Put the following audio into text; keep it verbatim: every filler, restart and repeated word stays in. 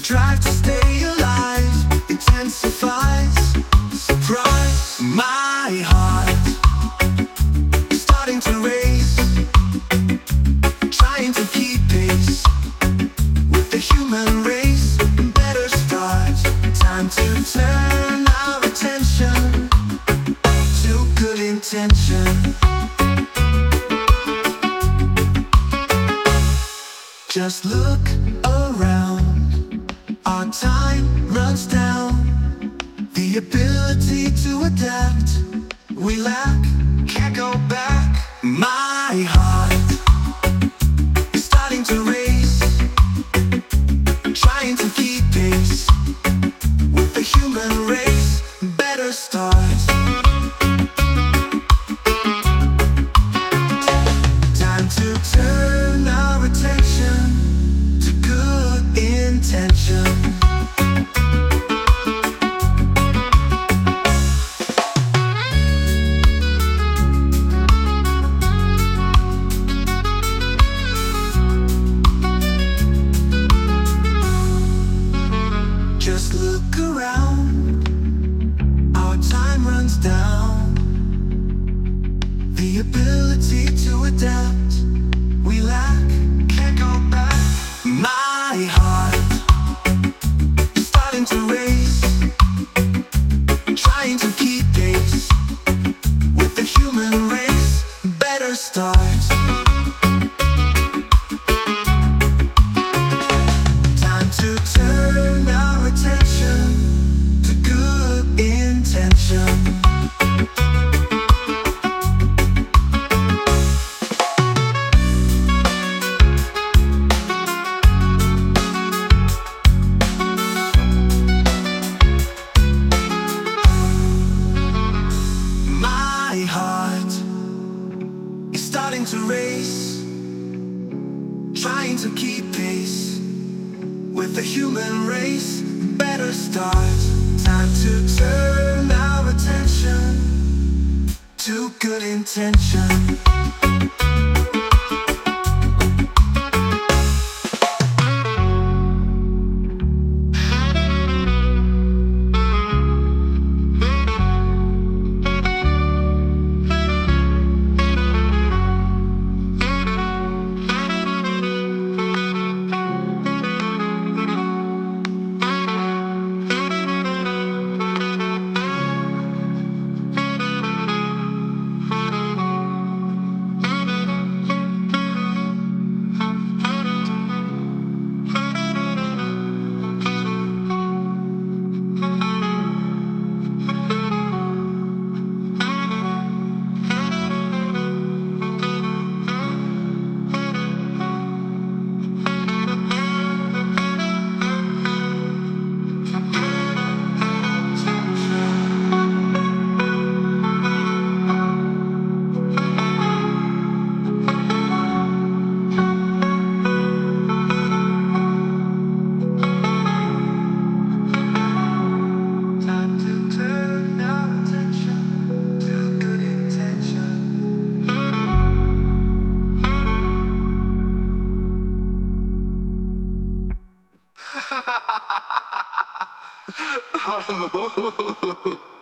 drive to stay alive intensifies. Surprise, my heart is starting to race, trying to keep pace with the human race. Better start, time to turn our attention to good intention. Just look around, our time runs down. The ability to adapt, we lack, can't go back. My heart is starting to race, trying to keep pace with the human race. Better start. Time to turn our attention to good intention. Just look around, our time runs down. The ability to adapt, we lack, can't go back. My heart is starting to race, trying to keep pace with the human race. Better start. Time to turn our attention to good intention. My heart is starting to race, trying to keep pace with the human race. Better start. Time to turn our attention to good intention. Ha ha ha ha.